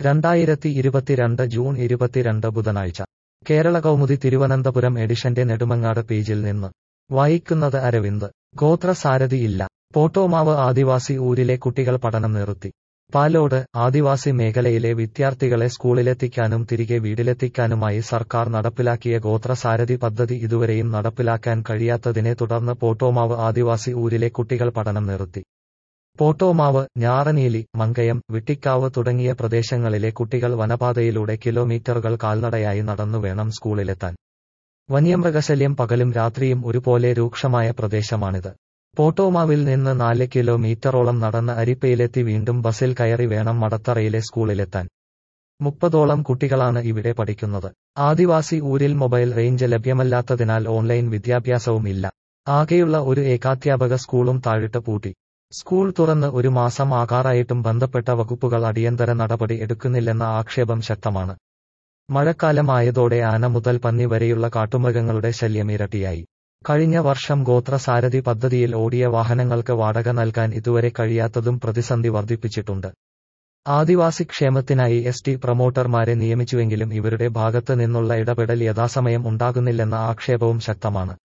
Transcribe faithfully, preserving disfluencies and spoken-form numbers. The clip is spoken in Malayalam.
രണ്ടായിരത്തി ഇരുപത്തിരണ്ട് ജൂൺ ഇരുപത്തിരണ്ട് ബുധനാഴ്ച കേരള കൗമുദി തിരുവനന്തപുരം എഡിഷന്റെ നെടുമങ്ങാട് പേജിൽ നിന്ന് വായിക്കുന്നത് അരവിന്ദ്. ഗോത്രസാരഥി ഇല്ല. പോട്ടോമാവ് ആദിവാസി ഊരിലെ കുട്ടികൾ പഠനം നിർത്തി. പാലോട്. ആദിവാസി മേഖലയിലെ വിദ്യാർത്ഥികളെ സ്കൂളിലെത്തിക്കാനും തിരികെ വീട്ടിലെത്തിക്കാനുമായി സർക്കാർ നടപ്പിലാക്കിയ ഗോത്രസാരഥി പദ്ധതി ഇതുവരെയും നടപ്പിലാക്കാൻ കഴിയാത്തതിനെ തുടർന്ന് പോട്ടോമാവ് ആദിവാസി ഊരിലെ കുട്ടികൾ പഠനം നിർത്തി. പോട്ടോമാവ്, ഞാറനീലി, മങ്കയം, വിട്ടിക്കാവ് തുടങ്ങിയ പ്രദേശങ്ങളിലെ കുട്ടികൾ വനപാതയിലൂടെ കിലോമീറ്ററുകൾ കാൽനടയായി നടന്നു വേണം സ്കൂളിലെത്താൻ. വന്യമൃഗശല്യം പകലും രാത്രിയും ഒരുപോലെ രൂക്ഷമായ പ്രദേശമാണിത്. പോട്ടോമാവിൽ നിന്ന് നാല് കിലോമീറ്ററോളം നടന്ന് അരിപ്പയിലെത്തി വീണ്ടും ബസിൽ കയറി വേണം മടത്തറയിലെ സ്കൂളിലെത്താൻ. മുപ്പതോളം കുട്ടികളാണ് ഇവിടെ പഠിക്കുന്നത്. ആദിവാസി ഊരിൽ മൊബൈൽ റേഞ്ച് ലഭ്യമല്ലാത്തതിനാൽ ഓൺലൈൻ വിദ്യാഭ്യാസവും ഇല്ല. ആകെയുള്ള ഒരു ഏകാധ്യാപക സ്കൂളും താഴിട്ട് പൂട്ടി. സ്കൂൾ തുറന്ന് ഒരു മാസം ആകാറായിട്ടും ബന്ധപ്പെട്ട വകുപ്പുകൾ അടിയന്തര നടപടി എടുക്കുന്നില്ലെന്ന ആക്ഷേപം ശക്തമാണ്. മഴക്കാലം ആയതോടെ ആന മുതൽ പന്നി വരെയുള്ള കാട്ടുമൃഗങ്ങളുടെ ശല്യം ഇരട്ടിയായി. കഴിഞ്ഞ വർഷം ഗോത്രസാരഥി പദ്ധതിയിൽ ഓടിയ വാഹനങ്ങൾക്ക് വാടക നൽകാൻ ഇതുവരെ കഴിയാത്തതും പ്രതിസന്ധി വർദ്ധിപ്പിച്ചിട്ടുണ്ട്. ആദിവാസി ക്ഷേമത്തിനായി എസ് ടി പ്രമോട്ടർമാരെ നിയമിച്ചുവെങ്കിലും ഇവരുടെ ഭാഗത്ത് നിന്നുള്ള ഇടപെടൽ യഥാസമയം ഉണ്ടാകുന്നില്ലെന്ന ആക്ഷേപവും ശക്തമാണ്.